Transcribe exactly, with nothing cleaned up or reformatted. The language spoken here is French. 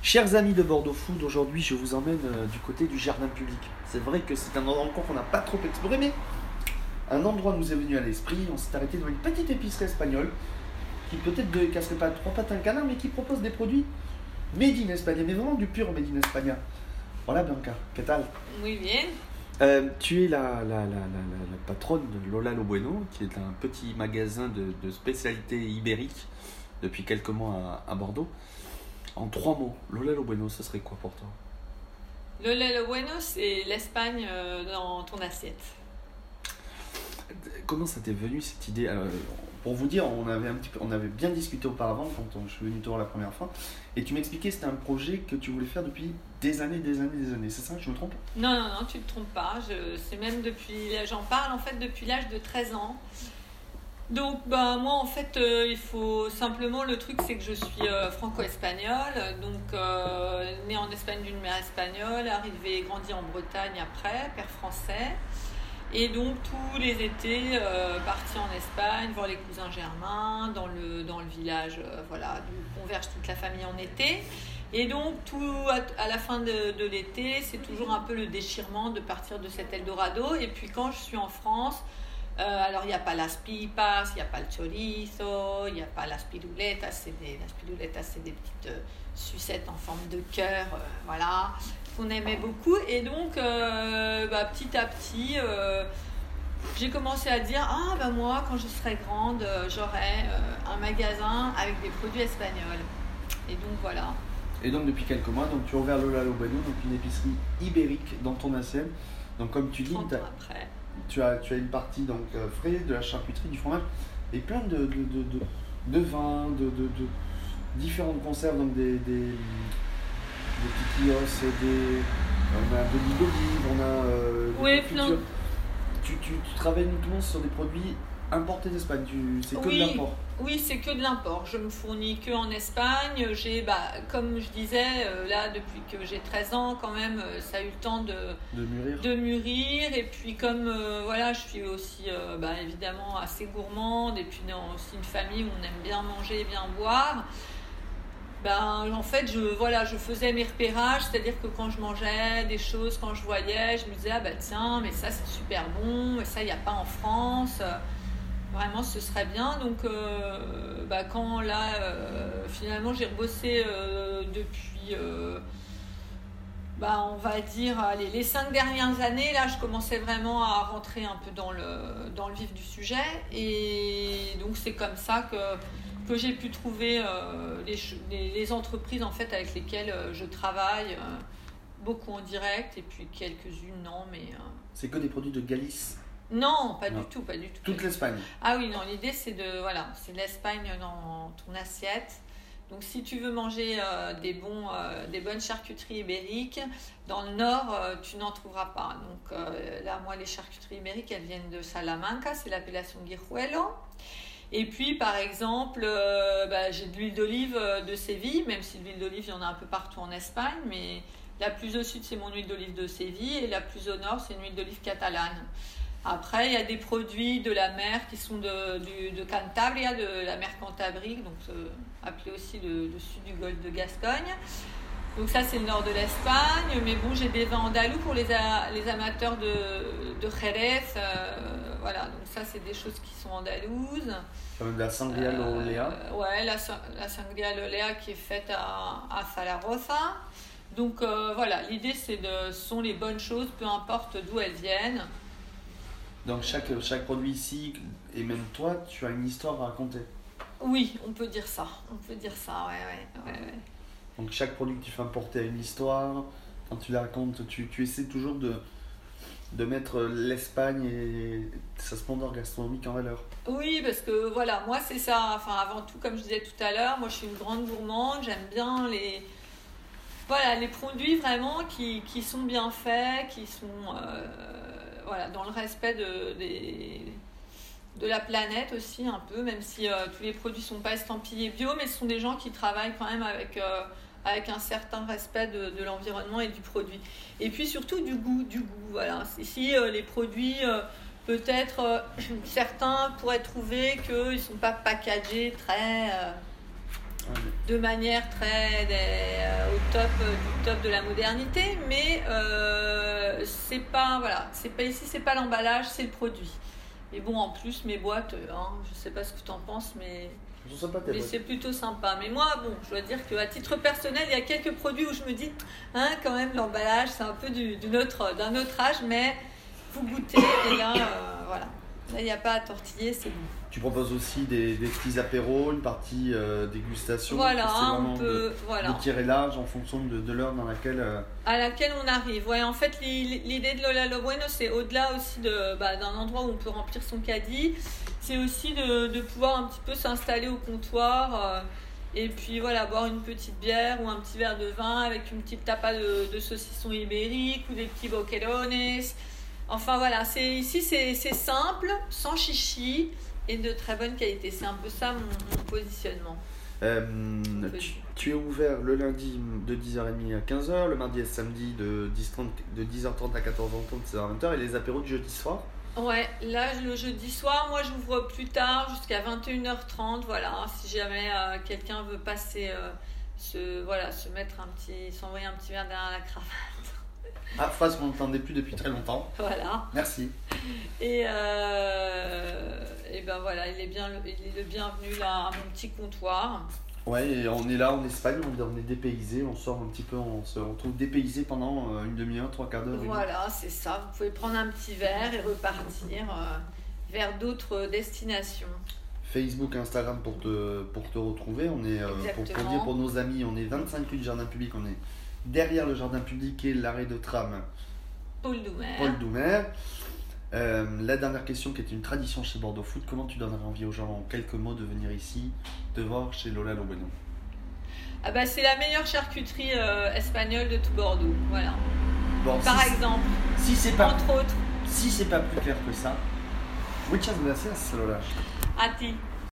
Chers amis de Bordeaux Food, aujourd'hui je vous emmène euh, du côté du jardin public. C'est vrai que c'est un endroit encore qu'on n'a pas trop exploré, mais un endroit nous est venu à l'esprit. On s'est arrêté devant une petite épicerie espagnole qui peut-être ne casserait pas trois pattes à un canard, mais qui propose des produits made in Espagne, mais vraiment du pur made in Espagne. Voilà Bianca, que tal? Muy bien. Euh, tu es la, la, la, la, la, la patronne de Lola Lo Bueno, qui est un petit magasin de, de spécialité ibérique depuis quelques mois à, à Bordeaux. En trois mots, Lola Lo Bueno, ce serait quoi pour toi? Lola Lo Bueno, c'est l'Espagne euh, dans ton assiette. Comment ça t'est venu cette idée? euh, Pour vous dire, on avait, un petit peu, on avait bien discuté auparavant quand on, je suis venu te voir la première fois. Et tu m'expliquais que c'était un projet que tu voulais faire depuis des années, des années, des années. C'est ça, je me trompe? Non, non, non, tu ne te trompes pas. Je, c'est même depuis, j'en parle en fait depuis l'âge de treize ans. Donc bah, moi en fait euh, il faut simplement, le truc c'est que je suis euh, franco-espagnole, donc euh, née en Espagne d'une mère espagnole, arrivée et grandie en Bretagne après, père français, et donc tous les étés euh, partie en Espagne voir les cousins germains dans le, dans le village, euh, voilà, d'où converge toute la famille en été. Et donc tout à, à la fin de, de l'été c'est toujours un peu le déchirement de partir de cet Eldorado. Et puis quand je suis en France, Euh, alors, il n'y a pas las pipas, il n'y a pas le chorizo, il n'y a pas las piruletas. C'est des, las piruletas, c'est des petites euh, sucettes en forme de cœur, euh, voilà, qu'on aimait beaucoup. Et donc, euh, bah, petit à petit, euh, j'ai commencé à dire, ah, bah, moi, quand je serai grande, euh, j'aurai euh, un magasin avec des produits espagnols. Et donc, voilà. Et donc, depuis quelques mois, donc, tu as ouvert Lola Lo Bueno, donc une épicerie ibérique dans ton assiette. Donc, comme tu dis, trente ans après. Tu as, tu as une partie donc euh, frais, de la charcuterie, du fromage et plein de, de, de, de, de vins, de, de, de différentes conserves, donc des, des, des piquillos, des, on a de l'huile d'olive, on a euh, des Oui, confitures. plein. Tu, tu, tu travailles uniquement sur des produits importés d'Espagne, tu, c'est que Oui. de l'import. Oui, c'est que de l'import. Je me fournis que en Espagne. J'ai, bah, comme je disais, euh, là, depuis que j'ai treize ans, quand même, euh, ça a eu le temps de, de mûrir. De mûrir. Et puis, comme euh, voilà, je suis aussi, euh, bah, évidemment, assez gourmande. Et puis, dans aussi une famille où on aime bien manger et bien boire. Ben, en fait, je, voilà, je faisais mes repérages. C'est-à-dire que quand je mangeais des choses, quand je voyais, je me disais, ah bah tiens, mais ça, c'est super bon. Et ça, il n'y a pas en France. Vraiment, ce serait bien. Donc, euh, bah, quand là, euh, finalement, j'ai rebossé euh, depuis, euh, bah, on va dire, allez, les cinq dernières années, là, je commençais vraiment à rentrer un peu dans le, dans le vif du sujet. Et donc, c'est comme ça que, que j'ai pu trouver euh, les, les, les entreprises, en fait, avec lesquelles je travaille, euh, beaucoup en direct, et puis quelques-unes, non, mais... Euh... C'est que des produits de Galice? Non, pas non. du tout, pas du tout. Toute l'Espagne? Ah oui, non, l'idée c'est de, voilà, c'est l'Espagne dans ton assiette. Donc si tu veux manger euh, des, bons, euh, des bonnes charcuteries ibériques, dans le nord, euh, tu n'en trouveras pas. Donc euh, là, moi, les charcuteries ibériques, elles viennent de Salamanca, c'est l'appellation Guijuelo. Et puis, par exemple, euh, bah, j'ai de l'huile d'olive de Séville, même si l'huile d'olive, il y en a un peu partout en Espagne, mais la plus au sud, c'est mon huile d'olive de Séville, et la plus au nord, c'est une huile d'olive catalane. Après, il y a des produits de la mer qui sont de, de, de Cantabria, de la mer Cantabrique, donc euh, appelé aussi le, le sud du golfe de Gascogne. Donc ça, c'est le nord de l'Espagne. Mais bon, j'ai des vins andalous pour les, a, les amateurs de, de Jerez. Euh, voilà, donc ça, c'est des choses qui sont andalouses. Comme la sangria euh, Lolea. Ouais, la, la sangria Lolea qui est faite à, à Zaragoza. Donc euh, voilà, l'idée, c'est de, ce sont les bonnes choses, peu importe d'où elles viennent. Donc chaque, chaque produit ici, et même toi, tu as une histoire à raconter. Oui, on peut dire ça. On peut dire ça, ouais, ouais, ouais, ouais. Donc chaque produit que tu fais importer a une histoire. Quand tu la racontes, tu, tu essaies toujours de, de mettre l'Espagne et sa splendeur gastronomique en valeur. Oui, parce que voilà, moi c'est ça. Enfin, avant tout, comme je disais tout à l'heure, moi je suis une grande gourmande. J'aime bien les, voilà, les produits vraiment qui, qui sont bien faits, qui sont... Euh, Voilà, dans le respect de, de, de la planète aussi un peu, même si euh, tous les produits ne sont pas estampillés bio, mais ce sont des gens qui travaillent quand même avec, euh, avec un certain respect de, de l'environnement et du produit. Et puis surtout du goût, du goût, voilà. Ici, euh, les produits, euh, peut-être, euh, certains pourraient trouver qu'ils ne sont pas packagés très... Euh, de manière très des, euh, au top, euh, du top de la modernité, mais euh, c'est pas, voilà, c'est pas ici, c'est pas l'emballage, c'est le produit. Et bon, en plus, mes boîtes, hein, je sais pas ce que tu en penses, mais, Sympa, mais c'est plutôt sympa. Mais moi, bon, je dois dire qu'à titre personnel, il y a quelques produits où je me dis, hein, quand même, l'emballage, c'est un peu du, du autre, d'un autre âge, mais vous goûtez, et là, euh, voilà. Là, il n'y a pas à tortiller, c'est bon. Tu proposes aussi des, des petits apéros, une partie euh, dégustation. Voilà, on peut, de, voilà. de tirer large en fonction de, de l'heure dans laquelle... Euh... À laquelle on arrive. Ouais, en fait, l'idée de Lola Lo Bueno, c'est au-delà aussi de, bah, d'un endroit où on peut remplir son caddie, c'est aussi de, de pouvoir un petit peu s'installer au comptoir euh, et puis voilà, boire une petite bière ou un petit verre de vin avec une petite tapa de, de saucisson ibérique ou des petits boquerones. Enfin voilà, c'est, ici c'est, c'est simple, sans chichi et de très bonne qualité. C'est un peu ça mon, mon positionnement. Euh, tu, tu es ouvert le lundi de dix heures trente à quinze heures, le mardi et le samedi de dix heures trente à quatorze heures trente, seize heures vingt et les apéros du jeudi soir. Ouais, là le jeudi soir, moi j'ouvre plus tard jusqu'à vingt et une heures trente. Voilà, si jamais euh, quelqu'un veut passer, euh, se, voilà, se mettre un petit, s'envoyer un petit verre derrière la cravate. Ah, phrase qu'on n'entendait plus depuis très longtemps. Voilà. Merci. Et, euh, et ben voilà, il est, bien, il est le bienvenu là à mon petit comptoir. Ouais, et on est là en Espagne, on est dépaysé, on sort un petit peu, on se retrouve dépaysé pendant une demi-heure, trois quarts d'heure. Voilà, c'est ça. Vous pouvez prendre un petit verre et repartir euh, vers d'autres destinations. Facebook, Instagram pour te, pour te retrouver. On est, euh, pour, pour dire pour nos amis, on est vingt-cinq rue du Jardin Public, on est derrière le Jardin Public et l'arrêt de tram Paul Doumer. Paul Doumer. Euh, la dernière question qui est une tradition chez Bordeaux Food, comment tu donnerais envie aux gens en quelques mots de venir ici te voir chez Lola Lo Bueno? Ah bah c'est la meilleure charcuterie euh, espagnole de tout Bordeaux, voilà. Bon, par si exemple, si c'est pas, entre autres. Si c'est pas plus clair que ça, muchas gracias Lola. A ti.